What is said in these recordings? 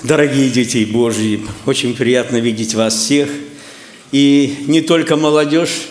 Дорогие дети Божьи, очень приятно видеть вас всех. И не только молодежь,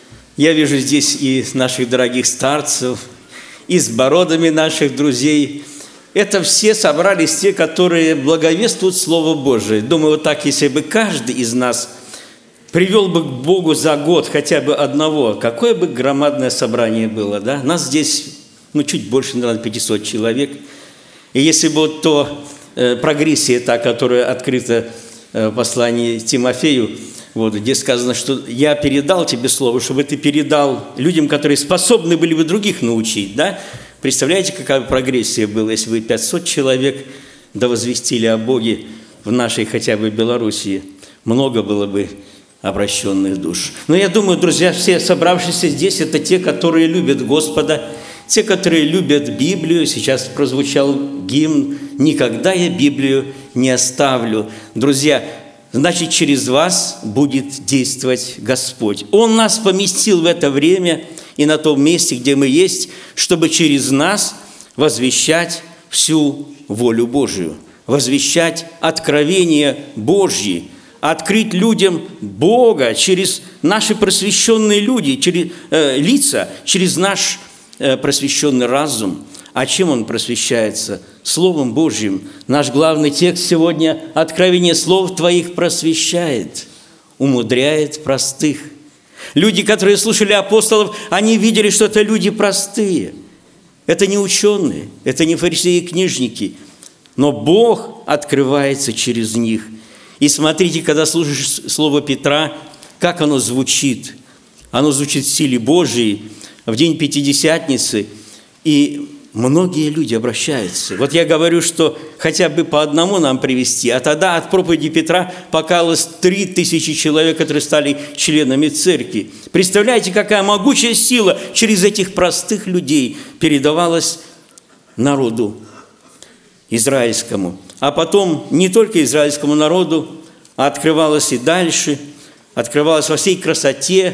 я вижу здесь и наших дорогих старцев, и с бородами наших друзей. Это все собрались те, которые благовествуют Слово Божие. Думаю, вот так, если бы каждый из нас привел бы к Богу за год хотя бы одного, какое бы громадное собрание было, да? Нас здесь, чуть больше, наверное, 500 человек. И если бы вот то прогрессия та, которая открыта в послании Тимофею, где сказано, что я передал тебе слово, чтобы ты передал людям, которые способны были бы других научить, да? Представляете, какая прогрессия была, если бы 500 человек довозвестили о Боге в нашей хотя бы Белоруссии? Много было бы обращенных душ. Но я думаю, друзья, все собравшиеся здесь, это те, которые любят Господа, те, которые любят Библию. Сейчас прозвучал гимн «Никогда я Библию не оставлю». Друзья, значит, через вас будет действовать Господь. Он нас поместил в это время и на том месте, где мы есть, чтобы через нас возвещать всю волю Божию, возвещать откровения Божьи, открыть людям Бога через наши просвещенные люди, лица, через наш просвещенный разум. А чем он просвещается? Словом Божьим. Наш главный текст сегодня – «Откровение слов Твоих просвещает, умудряет простых». Люди, которые слушали апостолов, они видели, что это люди простые. Это не ученые, это не фарисеи и книжники. Но Бог открывается через них. И смотрите, когда слушаешь слово Петра, как оно звучит. Оно звучит в силе Божией в день Пятидесятницы. И многие люди обращаются. Вот я говорю, что хотя бы по одному нам привести, а тогда от проповеди Петра покаялось 3000 человек, которые стали членами церкви. Представляете, какая могучая сила через этих простых людей передавалась народу израильскому. А потом не только израильскому народу, а открывалась и дальше, открывалась во всей красоте,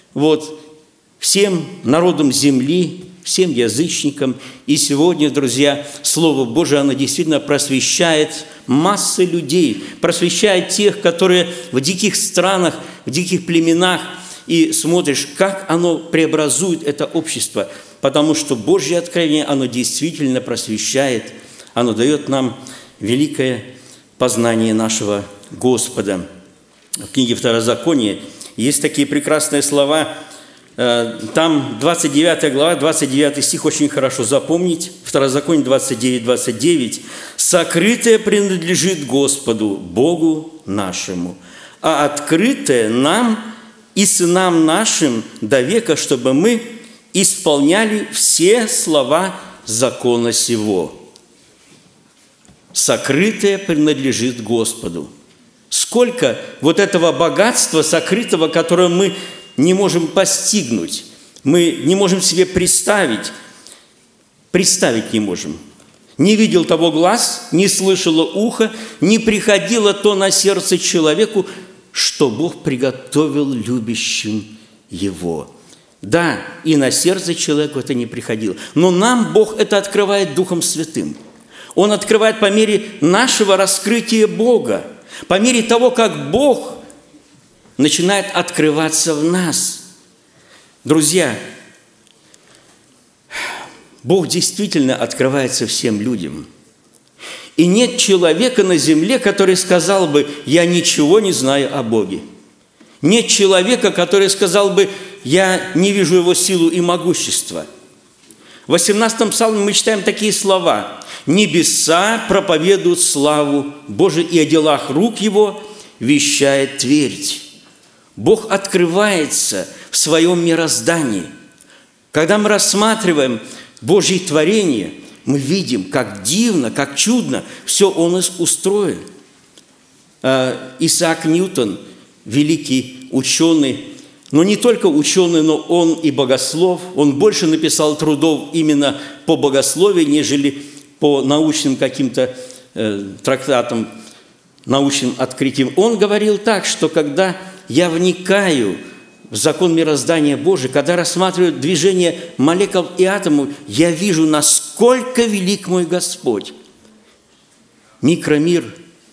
всем народам земли, всем язычникам. И сегодня, друзья, Слово Божие, оно действительно просвещает массы людей, просвещает тех, которые в диких странах, в диких племенах, и смотришь, как оно преобразует это общество, потому что Божье откровение, оно действительно просвещает, оно дает нам великое познание нашего Господа. В книге Второзакония есть такие прекрасные слова. Там 29 глава, 29 стих очень хорошо запомнить. Второзаконие 29:29. «Сокрытое принадлежит Господу, Богу нашему, а открытое нам и сынам нашим до века, чтобы мы исполняли все слова закона сего». Сокрытое принадлежит Господу. Сколько этого богатства сокрытого, которое мы не можем постигнуть, мы не можем себе представить не можем. Не видел того глаз, не слышало ухо, не приходило то на сердце человеку, что Бог приготовил любящим Его. Да, и на сердце человеку это не приходило. Но нам Бог это открывает Духом Святым. Он открывает по мере нашего раскрытия Бога, по мере того, как Бог начинает открываться в нас. Друзья, Бог действительно открывается всем людям. И нет человека на земле, который сказал бы: «Я ничего не знаю о Боге». Нет человека, который сказал бы: «Я не вижу Его силу и могущество». В 18-м псалме мы читаем такие слова: «Небеса проповедуют славу Божию, и о делах рук Его вещает твердь». Бог открывается в своем мироздании. Когда мы рассматриваем Божье творение, мы видим, как дивно, как чудно все Он устроил. Исаак Ньютон, великий ученый, но не только ученый, но он и богослов. Он больше написал трудов именно по богословию, нежели по научным каким-то трактатам, научным открытиям. Он говорил так, что когда я вникаю в закон мироздания Божия, когда рассматриваю движение молекул и атомов, я вижу, насколько велик мой Господь. Микромир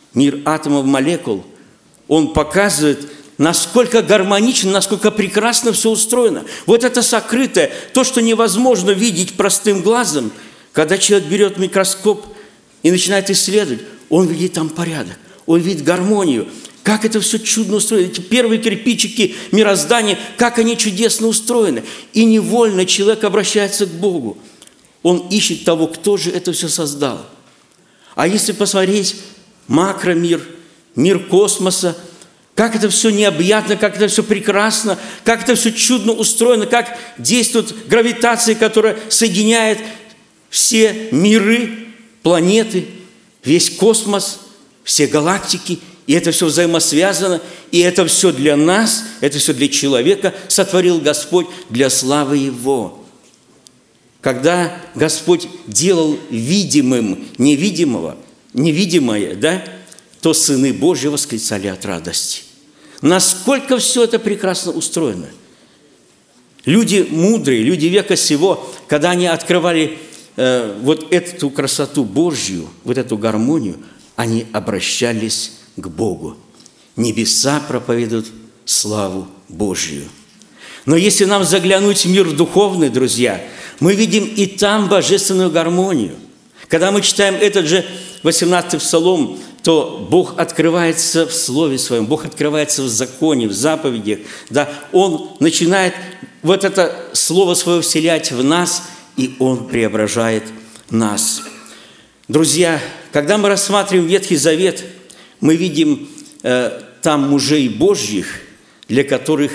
мир атомов, молекул, он показывает, насколько гармонично, насколько прекрасно все устроено. Вот это сокрытое, то, что невозможно видеть простым глазом, когда человек берет микроскоп и начинает исследовать, он видит там порядок, он видит гармонию, как это все чудно устроено. Эти первые кирпичики мироздания, как они чудесно устроены. И невольно человек обращается к Богу. Он ищет того, кто же это все создал. А если посмотреть макромир, мир космоса, как это все необъятно, как это все прекрасно, как это все чудно устроено, как действует гравитация, которая соединяет все миры, планеты, весь космос, все галактики, и это все взаимосвязано, и это все для нас, это все для человека сотворил Господь для славы Его. Когда Господь делал видимым невидимое, да, то сыны Божьи восклицали от радости. Насколько все это прекрасно устроено. Люди мудрые, люди века сего, когда они открывали вот эту красоту Божью, вот эту гармонию, они обращались к Богу. Небеса проповедуют славу Божью. Но если нам заглянуть в мир духовный, друзья, мы видим и там божественную гармонию. Когда мы читаем этот же 18-й Псалом, то Бог открывается в Слове Своем, Бог открывается в законе, в заповедях. Да? Он начинает вот это Слово Свое вселять в нас, и Он преображает нас. Друзья, когда мы рассматриваем Ветхий Завет, мы видим там мужей Божьих, для которых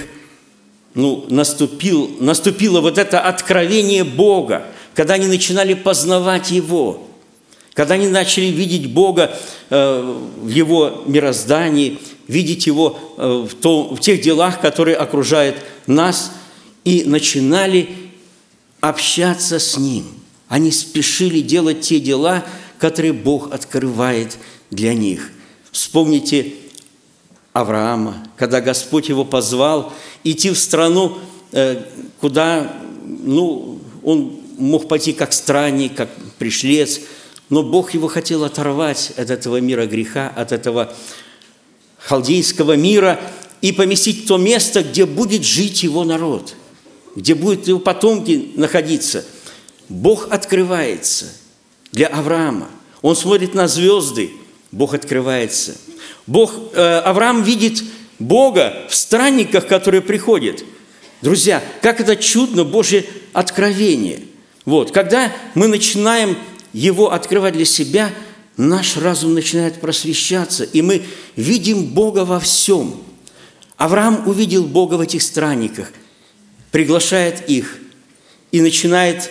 наступило вот это откровение Бога, когда они начинали познавать Его, когда они начали видеть Бога в Его мироздании, видеть Его в тех делах, которые окружают нас, и начинали общаться с Ним. Они спешили делать те дела, которые Бог открывает для них. Вспомните Авраама, когда Господь его позвал идти в страну, куда он мог пойти как странник, как пришлец, но Бог его хотел оторвать от этого мира греха, от этого халдейского мира и поместить в то место, где будет жить его народ, где будут его потомки находиться. Бог открывается для Авраама. Он смотрит на звезды, Бог открывается. Авраам видит Бога в странниках, которые приходят. Друзья, как это чудно Божье откровение. Вот, когда мы начинаем его открывать для себя, наш разум начинает просвещаться, и мы видим Бога во всем. Авраам увидел Бога в этих странниках, приглашает их и начинает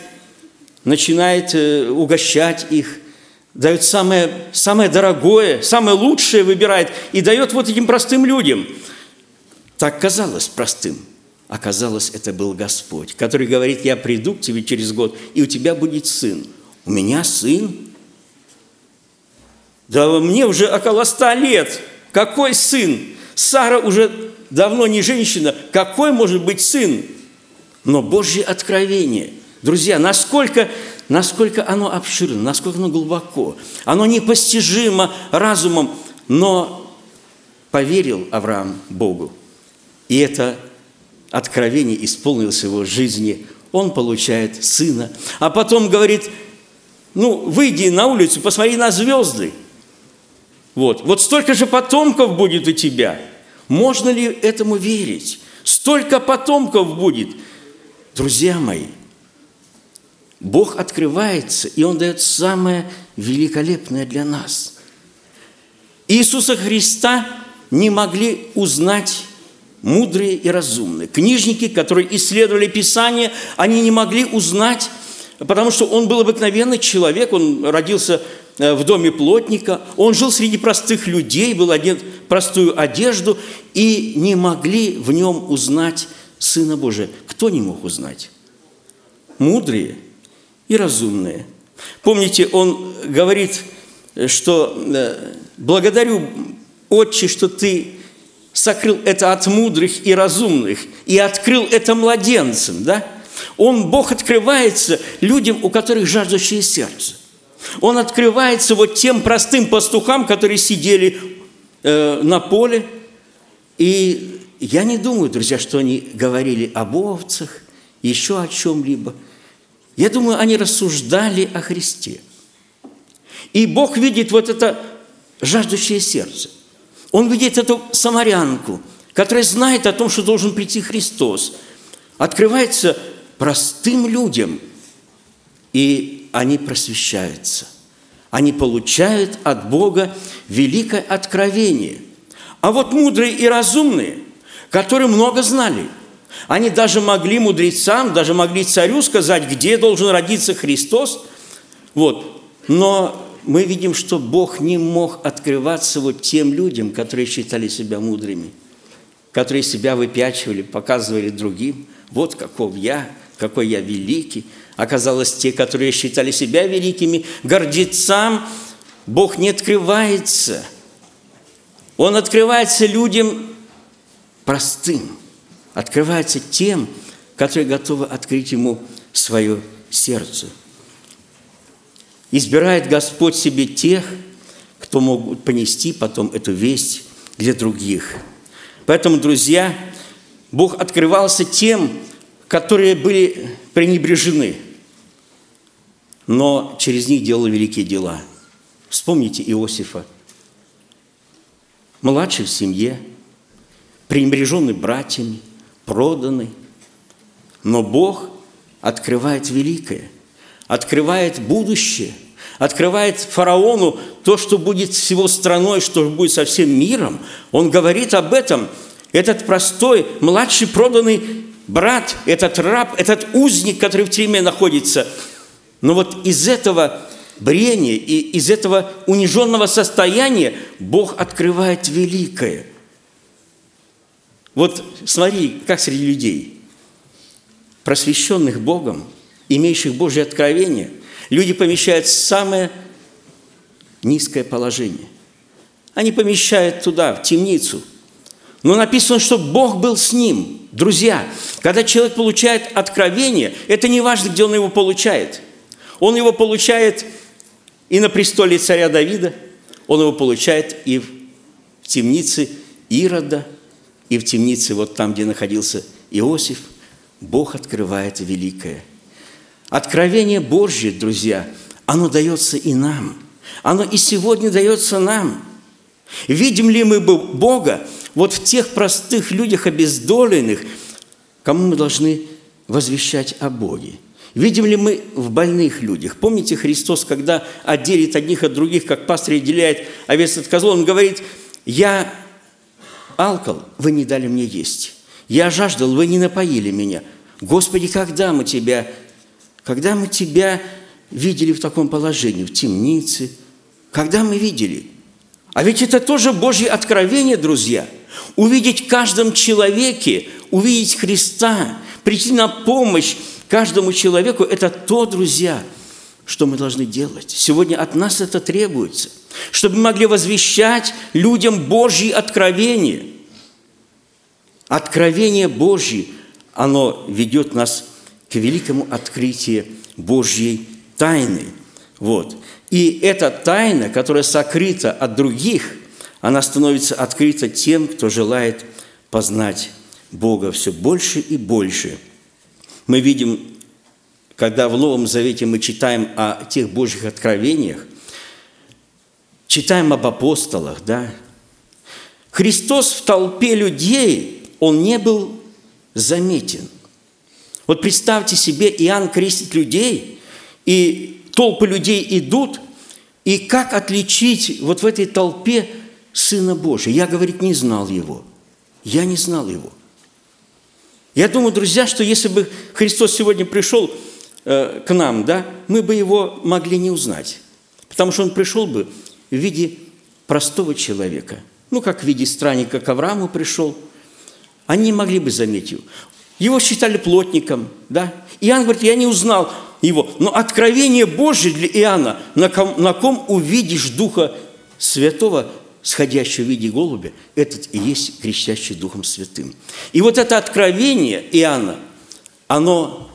угощать их, дает самое дорогое, самое лучшее выбирает и дает вот этим простым людям. Так казалось простым. Оказалось, это был Господь, который говорит: я приду к тебе через год, и у тебя будет сын. У меня сын? Да мне уже около 100 лет. Какой сын? Сара уже давно не женщина. Какой может быть сын? Но Божье откровение. Друзья, насколько оно обширно, насколько оно глубоко. Оно непостижимо разумом, но поверил Авраам Богу. И это откровение исполнилось в его жизни. Он получает сына. А потом говорит: выйди на улицу, посмотри на звезды. Вот столько же потомков будет у тебя. Можно ли этому верить? Столько потомков будет. Друзья мои, Бог открывается, и Он дает самое великолепное для нас. Иисуса Христа не могли узнать мудрые и разумные. Книжники, которые исследовали Писание, они не могли узнать, потому что Он был обыкновенный человек, Он родился в доме плотника, Он жил среди простых людей, был одет в простую одежду, и не могли в Нем узнать Сына Божия. Кто не мог узнать? Мудрые и разумные. Помните, Он говорит, что «благодарю, Отче, что Ты сокрыл это от мудрых и разумных и открыл это младенцам». Да? Бог открывается людям, у которых жаждущее сердце. Он открывается вот тем простым пастухам, которые сидели на поле. И я не думаю, друзья, что они говорили об овцах, еще о чем-либо. Я думаю, они рассуждали о Христе. И Бог видит вот это жаждущее сердце. Он видит эту самарянку, которая знает о том, что должен прийти Христос. Открывается простым людям, и они просвещаются. Они получают от Бога великое откровение. А вот мудрые и разумные, которые много знали, они даже могли мудрецам, даже могли царю сказать, где должен родиться Христос. Вот. Но мы видим, что Бог не мог открываться вот тем людям, которые считали себя мудрыми, которые себя выпячивали, показывали другим. Вот какой я великий. Оказалось, те, которые считали себя великими, гордецам, Бог не открывается. Он открывается людям простым, открывается тем, которые готовы открыть Ему свое сердце. Избирает Господь себе тех, кто могут понести потом эту весть для других. Поэтому, друзья, Бог открывался тем, которые были пренебрежены, но через них делал великие дела. Вспомните Иосифа, младший в семье, пренебреженный братьями, проданный. Но Бог открывает великое, открывает будущее, открывает фараону то, что будет с его страной, что будет со всем миром. Он говорит об этом. Этот простой, младший проданный брат, этот раб, этот узник, который в тюрьме находится. Но вот из этого брения и из этого униженного состояния Бог открывает великое. Вот смотри, как среди людей, просвещенных Богом, имеющих Божье откровение, люди помещают в самое низкое положение. Они помещают туда, в темницу. Но написано, что Бог был с ним. Друзья, когда человек получает откровение, это не важно, где он его получает. Он его получает и на престоле царя Давида, он его получает и в темнице Ирода, и в темнице вот там, где находился Иосиф. Бог открывает великое. Откровение Божье, друзья, оно дается и нам. Оно и сегодня дается нам. Видим ли мы Бога вот в тех простых людях, обездоленных, кому мы должны возвещать о Боге? Видим ли мы в больных людях? Помните, Христос, когда отделит одних от других, как пастырь отделяет овец от козлов, Он говорит: «Я алкал, вы не дали мне есть. Я жаждал, вы не напоили меня. Господи, когда мы Тебя видели в таком положении, в темнице? Когда мы видели?» А ведь это тоже Божье откровение, друзья. Увидеть в каждом человеке, увидеть Христа, прийти на помощь каждому человеку – это то, друзья, что мы должны делать. Сегодня от нас это требуется, чтобы мы могли возвещать людям Божьи откровения. Откровение Божье, оно ведет нас к великому открытию Божьей тайны. Вот. И эта тайна, которая сокрыта от других, она становится открыта тем, кто желает познать Бога все больше и больше. Мы видим, когда в Новом Завете мы читаем о тех Божьих откровениях, читаем об апостолах, да? Христос в толпе людей, Он не был заметен. Вот представьте себе, Иоанн крестит людей, и толпы людей идут, и как отличить вот в этой толпе Сына Божия? Я, говорит, не знал Его. Я не знал Его. Я думаю, друзья, что если бы Христос сегодня пришел к нам, да, мы бы Его могли не узнать. Потому что Он пришел бы в виде простого человека. Ну, как в виде странника к Аврааму пришел. Они не могли бы заметить Его. Его считали плотником, да. Иоанн говорит: я не узнал Его. Но откровение Божие для Иоанна, на ком увидишь Духа Святого, сходящего в виде голубя, этот и есть крещащий Духом Святым. И вот это откровение Иоанна, оно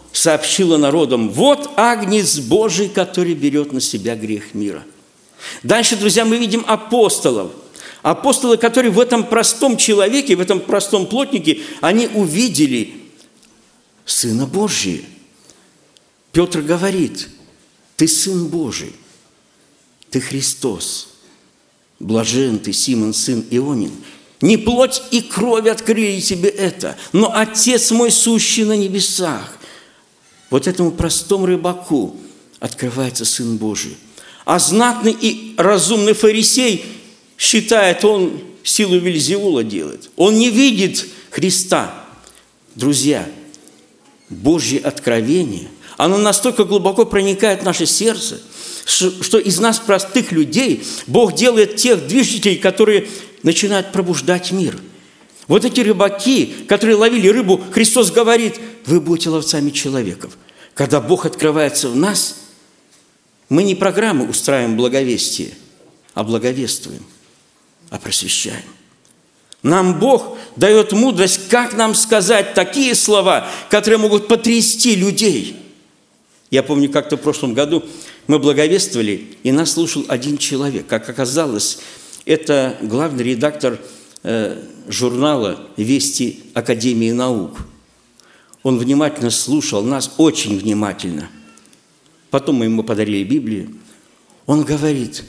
сообщила народам: вот Агнец Божий, который берет на себя грех мира. Дальше, друзья, мы видим апостолов. Апостолы, которые в этом простом человеке, в этом простом плотнике, они увидели Сына Божия. Петр говорит: ты Сын Божий, ты Христос. Блажен ты, Симон, сын Ионин. Не плоть и кровь открыли тебе это, но Отец мой, сущий на небесах. Вот этому простому рыбаку открывается Сын Божий. А знатный и разумный фарисей считает, он силу Вельзевула делает. Он не видит Христа. Друзья, Божье откровение, оно настолько глубоко проникает в наше сердце, что из нас, простых людей, Бог делает тех движителей, которые начинают пробуждать мир. Вот эти рыбаки, которые ловили рыбу, Христос говорит: вы будете ловцами человеков. Когда Бог открывается в нас, мы не программы устраиваем благовестие, а благовествуем, а просвещаем. Нам Бог дает мудрость, как нам сказать такие слова, которые могут потрясти людей. Я помню, как-то в прошлом году мы благовествовали, и нас слушал один человек. Как оказалось, это главный редактор журнала «Вести Академии наук». Он внимательно слушал нас, очень внимательно. Потом мы ему подарили Библию. Он говорит: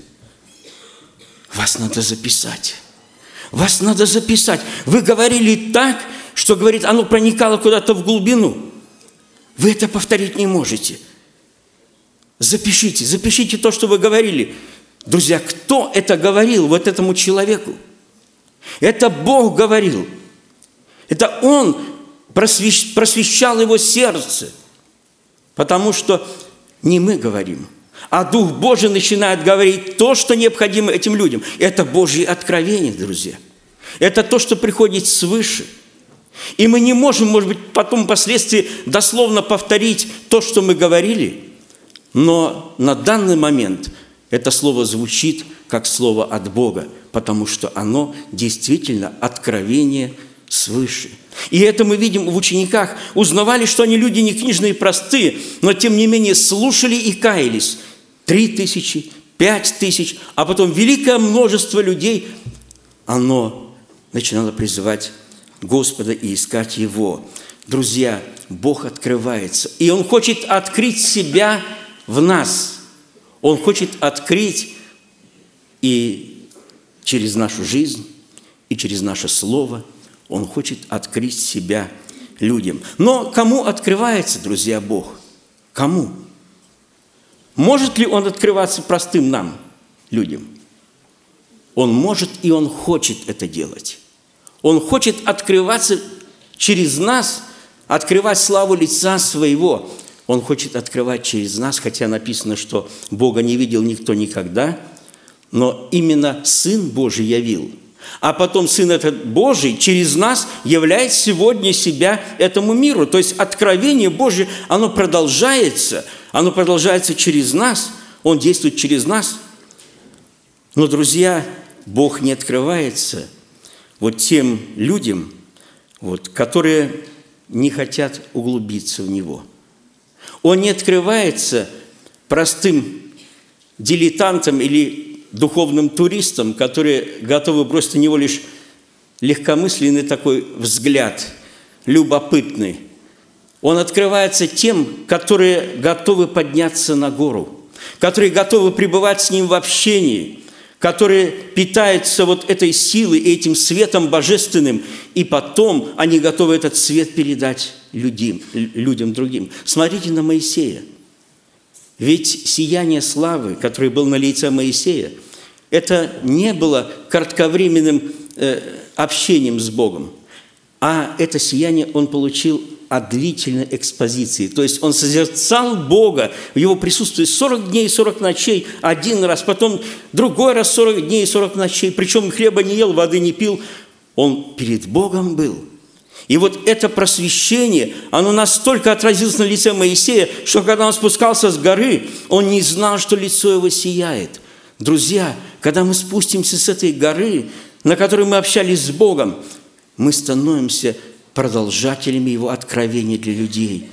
вас надо записать. Вас надо записать. Вы говорили так, что, говорит, оно проникало куда-то в глубину. Вы это повторить не можете. Запишите, запишите то, что вы говорили. Друзья, кто это говорил вот этому человеку? Это Бог говорил. Это Он просвещал его сердце. Потому что не мы говорим, а Дух Божий начинает говорить то, что необходимо этим людям. Это Божье откровение, друзья. Это то, что приходит свыше. И мы не можем, может быть, потом впоследствии дословно повторить то, что мы говорили, но на данный момент это слово звучит как слово от Бога, потому что оно действительно откровение свыше. И это мы видим в учениках. Узнавали, что они люди не книжные и простые, но тем не менее слушали и каялись. 3000, 5000, а потом великое множество людей, оно начинало призывать Господа и искать Его. Друзья, Бог открывается, и Он хочет открыть себя в нас. Он хочет открыть и через нашу жизнь, и через наше слово. Он хочет открыть себя людям. Но кому открывается, друзья, Бог? Кому? Может ли Он открываться простым нам, людям? Он может, и Он хочет это делать. Он хочет открываться через нас, открывать славу лица Своего. Он хочет открывать через нас, хотя написано, что Бога не видел никто никогда, но именно Сын Божий явил. А потом Сын этот Божий через нас являет сегодня себя этому миру. То есть откровение Божие, оно продолжается через нас, Он действует через нас. Но, друзья, Бог не открывается вот тем людям, которые не хотят углубиться в Него. Он не открывается простым дилетантам или духовным туристам, которые готовы бросить на Него лишь легкомысленный такой взгляд, любопытный. Он открывается тем, которые готовы подняться на гору, которые готовы пребывать с Ним в общении, которые питаются вот этой силой и этим светом божественным, и потом они готовы этот свет передать людям другим. Смотрите на Моисея. Ведь сияние славы, которое было на лице Моисея, это не было кратковременным общением с Богом, а это сияние он получил от длительной экспозиции. То есть он созерцал Бога в Его присутствии 40 дней и 40 ночей один раз, потом другой раз 40 дней и 40 ночей, причем хлеба не ел, воды не пил. Он перед Богом был. И вот это просвещение, оно настолько отразилось на лице Моисея, что когда он спускался с горы, он не знал, что лицо его сияет. Друзья, когда мы спустимся с этой горы, на которой мы общались с Богом, мы становимся продолжателями Его откровения для людей.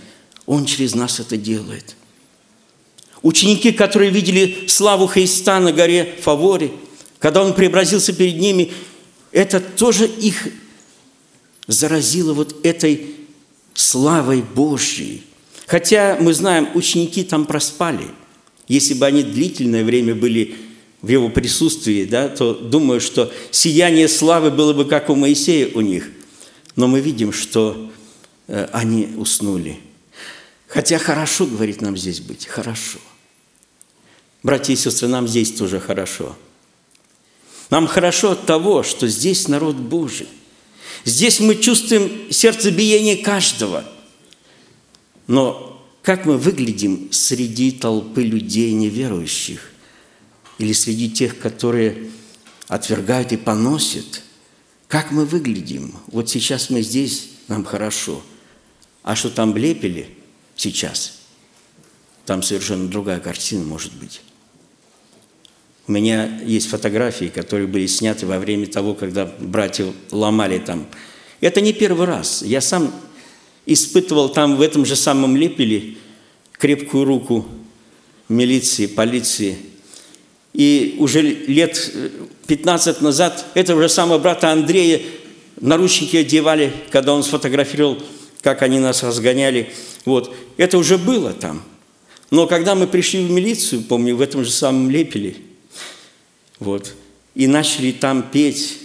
Он через нас это делает. Ученики, которые видели славу Христа на горе Фаворе, когда Он преобразился перед ними, это тоже их заразило вот этой славой Божьей. Хотя мы знаем, ученики там проспали. Если бы они длительное время были в Его присутствии, да, то думаю, что сияние славы было бы как у Моисея у них. Но мы видим, что они уснули. Хотя хорошо, говорит, нам здесь быть, хорошо. Братья и сестры, нам здесь тоже хорошо. Нам хорошо от того, что здесь народ Божий. Здесь мы чувствуем сердцебиение каждого. Но как мы выглядим среди толпы людей неверующих? Или среди тех, которые отвергают и поносят? Как мы выглядим? Вот сейчас мы здесь, нам хорошо. А что там лепили сейчас? Там совершенно другая картина может быть. У меня есть фотографии, которые были сняты во время того, когда братья ломали там. Это не первый раз. Я сам испытывал там в этом же самом Лепеле крепкую руку милиции, полиции. И уже лет 15 назад этого же самого брата Андрея наручники одевали, когда он сфотографировал, как они нас разгоняли. Вот. Это уже было там. Но когда мы пришли в милицию, помню, в этом же самом Лепеле, вот, и начали там петь,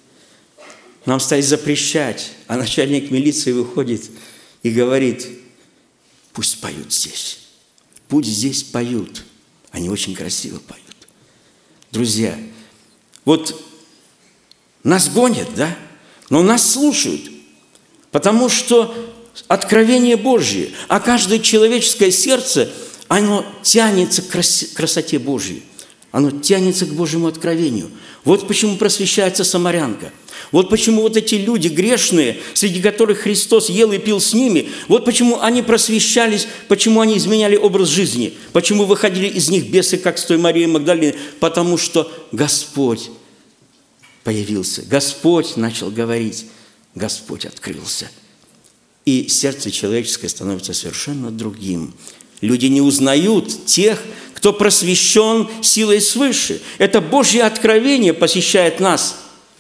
нам стали запрещать, а начальник милиции выходит и говорит: пусть поют здесь, пусть здесь поют. Они очень красиво поют. Друзья, вот нас гонят, да, но нас слушают, потому что откровение Божье, а каждое человеческое сердце, оно тянется к красоте Божьей. Оно тянется к Божьему откровению. Вот почему просвещается самарянка. Вот почему вот эти люди грешные, среди которых Христос ел и пил с ними, вот почему они просвещались, почему они изменяли образ жизни, почему выходили из них бесы, как с той Марией Магдалиной, потому что Господь появился, Господь начал говорить, Господь открылся. И сердце человеческое становится совершенно другим. Люди не узнают тех, кто просвещен силой свыше. Это Божье откровение посещает нас.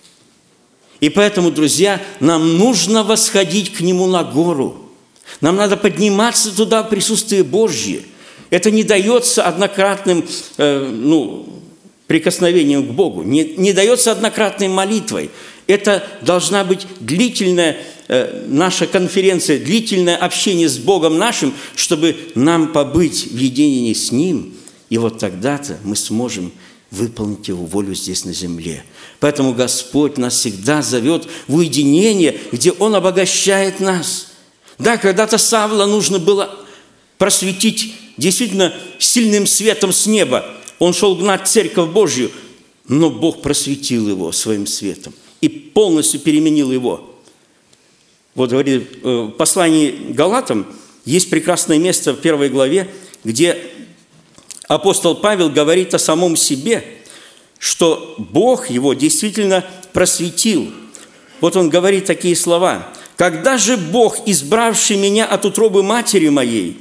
И поэтому, друзья, нам нужно восходить к Нему на гору. Нам надо подниматься туда в присутствие Божье. Это не дается однократным прикосновением к Богу, не дается однократной молитвой. Это должна быть длительная наша конференция, длительное общение с Богом нашим, чтобы нам побыть в единении с Ним. И вот тогда-то мы сможем выполнить Его волю здесь на земле. Поэтому Господь нас всегда зовет в уединение, где Он обогащает нас. Да, когда-то Савла нужно было просветить действительно сильным светом с неба. Он шел гнать церковь Божью, но Бог просветил его своим светом и полностью переменил его. Вот говорит, в послании к Галатам есть прекрасное место в 1 главе, где апостол Павел говорит о самом себе, что Бог его действительно просветил. Вот он говорит такие слова: «Когда же Бог, избравший меня от утробы матери моей,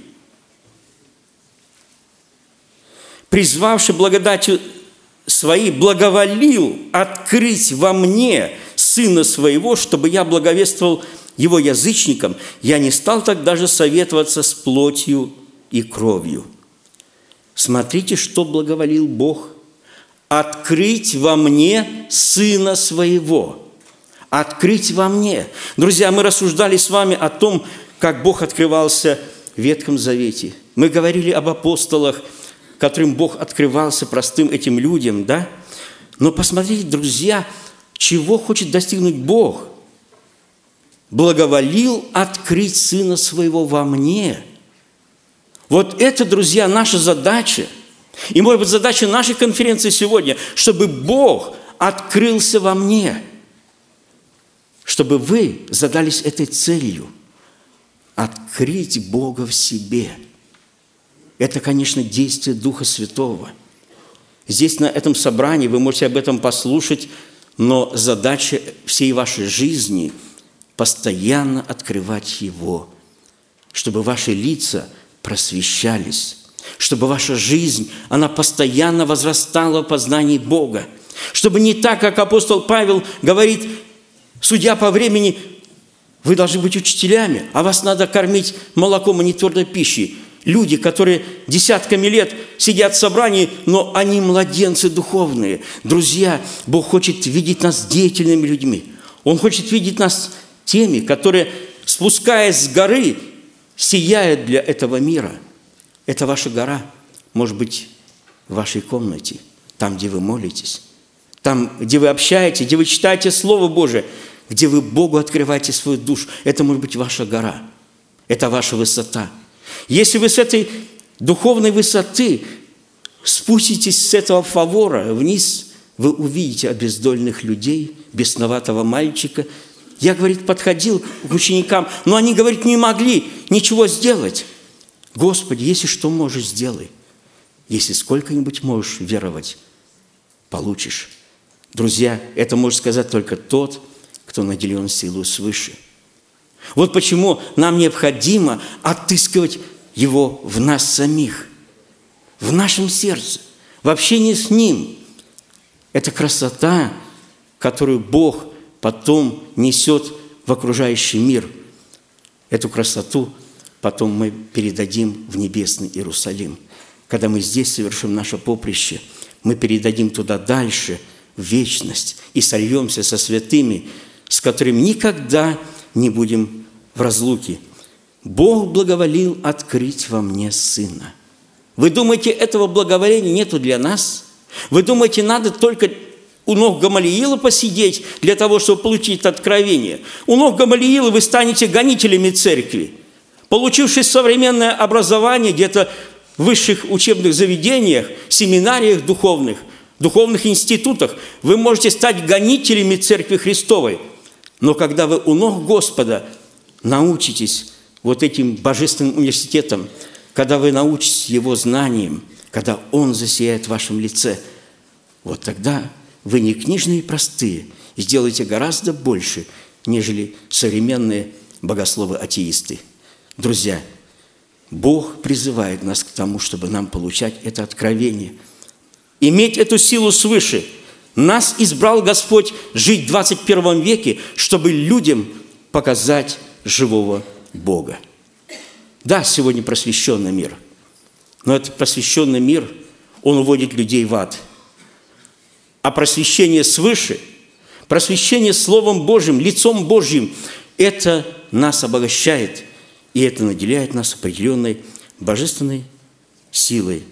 призвавший благодатью своей, благоволил открыть во мне Сына Своего, чтобы я благовествовал Его язычникам, я не стал тогда же советоваться с плотью и кровью». Смотрите, что благоволил Бог. Открыть во мне Сына Своего. Открыть во мне. Друзья, мы рассуждали с вами о том, как Бог открывался в Ветхом Завете. Мы говорили об апостолах, которым Бог открывался простым этим людям, да? Но посмотрите, друзья, чего хочет достигнуть Бог. Благоволил открыть Сына Своего во мне. Вот это, друзья, наша задача. И, может быть, задача нашей конференции сегодня, чтобы Бог открылся во мне. Чтобы вы задались этой целью. Открыть Бога в себе. Это, конечно, действие Духа Святого. Здесь, на этом собрании, вы можете об этом послушать, но задача всей вашей жизни – постоянно открывать Его чтобы ваши лица просвещались, чтобы ваша жизнь, она постоянно возрастала в познании Бога, чтобы не так, как апостол Павел говорит, судя по времени, вы должны быть учителями, а вас надо кормить молоком, а не твердой пищей. Люди, которые десятками лет сидят в собрании, но они младенцы духовные. Друзья, Бог хочет видеть нас деятельными людьми. Он хочет видеть нас теми, которые, спускаясь с горы, сияют для этого мира. Это ваша гора, может быть, в вашей комнате, там, где вы молитесь, там, где вы общаетесь, где вы читаете Слово Божие, где вы Богу открываете свою душу. Это может быть ваша гора, это ваша высота. Если вы с этой духовной высоты спуститесь с этого фавора вниз, вы увидите обездольных людей, бесноватого мальчика. Я, говорит, подходил к ученикам, но они, говорит, не могли ничего сделать. Господи, если что можешь, сделай. Если сколько-нибудь можешь веровать, получишь. Друзья, это может сказать только тот, кто наделен силой свыше. Вот почему нам необходимо отыскивать Его в нас самих, в нашем сердце, в общении с Ним. Это красота, которую Бог потом несет в окружающий мир. Эту красоту потом мы передадим в небесный Иерусалим. Когда мы здесь совершим наше поприще, мы передадим туда дальше, в вечность, и сольемся со святыми, с которыми никогда не будем в разлуке. Бог благоволил открыть во мне Сына. Вы думаете, этого благоволения нету для нас? Вы думаете, надо только у ног Гамалиила посидеть для того, чтобы получить откровение? У ног Гамалиила вы станете гонителями церкви. Получивши современное образование где-то в высших учебных заведениях, семинариях духовных институтах, вы можете стать гонителями Церкви Христовой. Но когда вы у ног Господа научитесь вот этим божественным университетом, когда вы научитесь Его знаниям, когда Он засияет в вашем лице, вот тогда вы не книжные и простые, и сделаете гораздо больше, нежели современные богословы-атеисты. Друзья, Бог призывает нас к тому, чтобы нам получать это откровение, иметь эту силу свыше. Нас избрал Господь жить в 21 веке, чтобы людям показать живого Бога. Да, сегодня просвещенный мир, но этот просвещенный мир, он уводит людей в ад. А просвещение свыше, просвещение Словом Божьим, лицом Божьим, это нас обогащает, и это наделяет нас определенной божественной силой.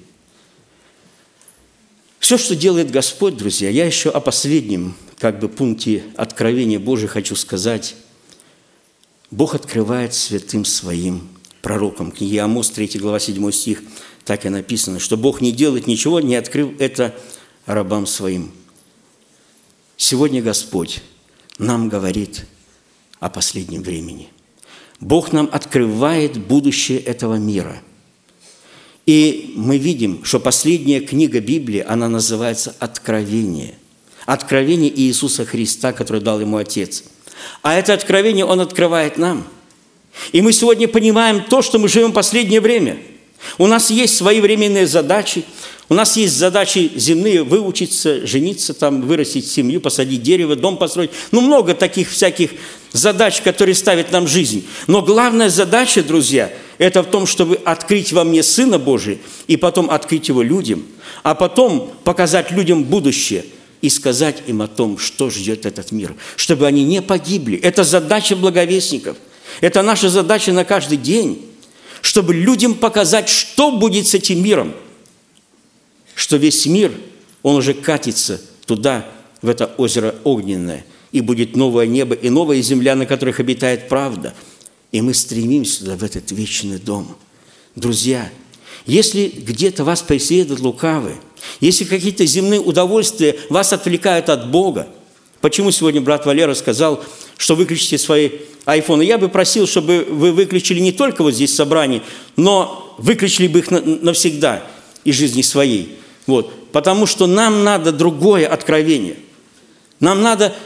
Все, что делает Господь, друзья, я еще о последнем пункте откровения Божия хочу сказать. Бог открывает святым своим пророкам. В книге Амос, 3 глава, 7 стих, так и написано, что Бог не делает ничего, не открыв это рабам своим. Сегодня Господь нам говорит о последнем времени. Бог нам открывает будущее этого мира. И мы видим, что последняя книга Библии, она называется «Откровение». Откровение Иисуса Христа, которое дал Ему Отец. А это откровение Он открывает нам. И мы сегодня понимаем то, что мы живем в последнее время. У нас есть свои временные задачи. У нас есть задачи земные: выучиться, жениться, вырастить семью, посадить дерево, дом построить. Много таких всяких задач, которые ставит нам жизнь. Но главная задача, друзья, это в том, чтобы открыть во мне Сына Божия, и потом открыть Его людям, а потом показать людям будущее и сказать им о том, что ждет этот мир, чтобы они не погибли. Это задача благовестников. Это наша задача на каждый день, чтобы людям показать, что будет с этим миром, что весь мир, он уже катится туда, в это озеро огненное, и будет новое небо и новая земля, на которых обитает правда. И мы стремимся туда, в этот вечный дом. Друзья, если где-то вас преследует лукавый, если какие-то земные удовольствия вас отвлекают от Бога, почему сегодня брат Валера сказал, что выключите свои айфоны? Я бы просил, чтобы вы выключили не только вот здесь собрание, но выключили бы их навсегда из жизни своей. Потому что нам надо другое откровение. Нам надо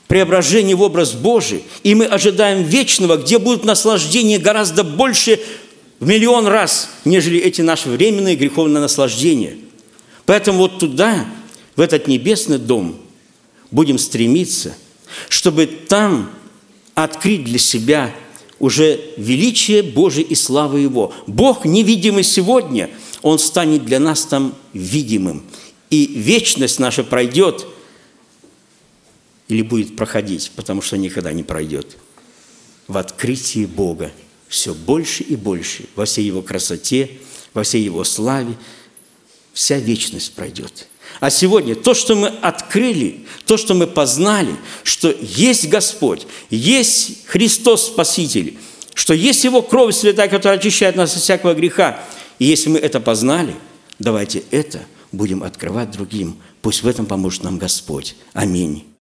преображение в образ Божий, и мы ожидаем вечного, где будут наслаждения гораздо больше в миллион раз, нежели эти наши временные греховные наслаждения. Поэтому вот туда, в этот небесный дом, будем стремиться, чтобы там открыть для себя уже величие Божие и славу Его. Бог, невидимый сегодня, Он станет для нас там видимым. И вечность наша пройдет или будет проходить, потому что никогда не пройдет, в открытии Бога все больше и больше, во всей Его красоте, во всей Его славе, вся вечность пройдет. А сегодня то, что мы открыли, то, что мы познали, что есть Господь, есть Христос Спаситель, что есть Его кровь святая, которая очищает нас от всякого греха. И если мы это познали, давайте это будем открывать другим. Пусть в этом поможет нам Господь. Аминь.